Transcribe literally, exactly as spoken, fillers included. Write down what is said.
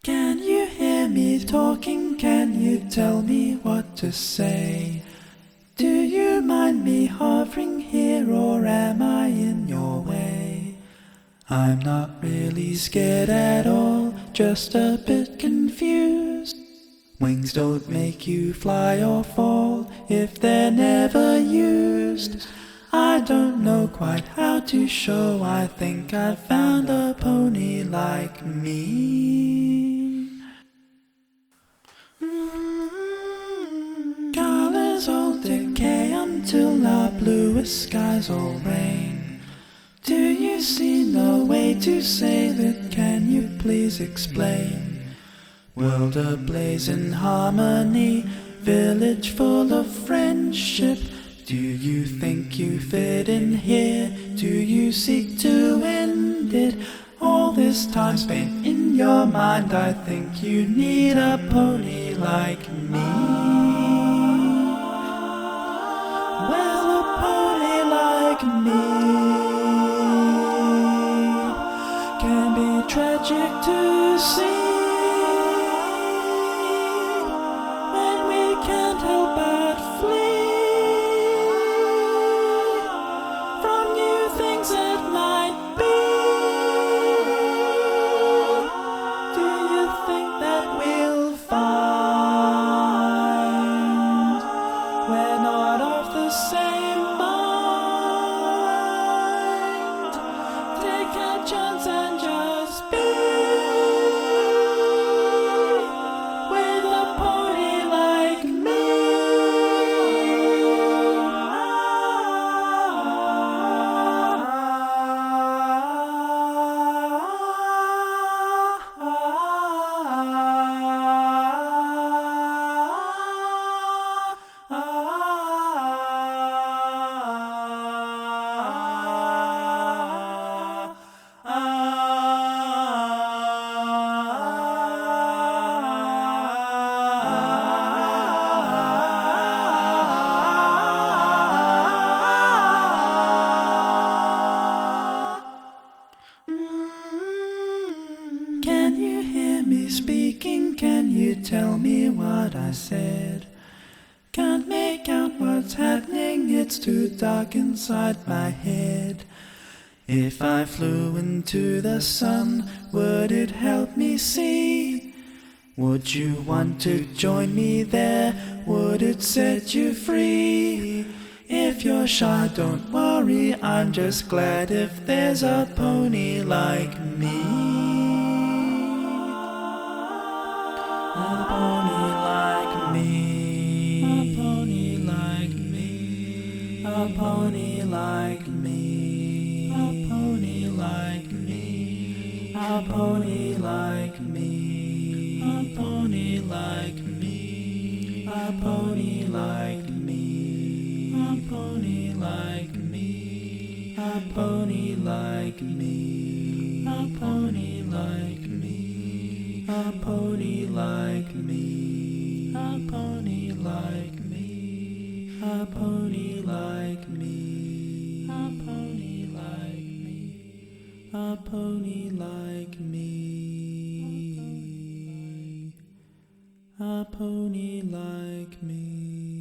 Can you hear me talking? Can you tell me what to say? Do you mind me hovering here, or am I in your way? I'm not really scared at all, just a bit confused. Wings don't make you fly or fall if they're never used. I don't know quite how to show, I think I found a pony like me. Colors all decay until our bluest skies all rain. Do you see no way to say that? Can you please explain? World ablaze in harmony, village full of friendship. Do you think you fit in here? Do you seek to end it? All this time spent in your mind, I think you need a pony like me. Well, a pony like me can be tragic to see. Can't help but flee from new things that might be. Do you think that we'll find we're not of the same mind? Take a chance and just be with a pony like me. Can you hear me speaking? Can you tell me what I said? Can't make out what's happening, it's too dark inside my head. If I flew into the sun, would it help me see? Would you want to join me there? Would it set you free? If you're shy, don't worry, I'm just glad if there's a pony like me. A pony like me, a pony like me, a pony like me, a pony like me, a pony like me, a pony like me, a pony like me, a pony like me, a pony like me, a pony like me. A pony like me, a pony like me, a pony like me, a pony like me, a pony like me, a pony like me.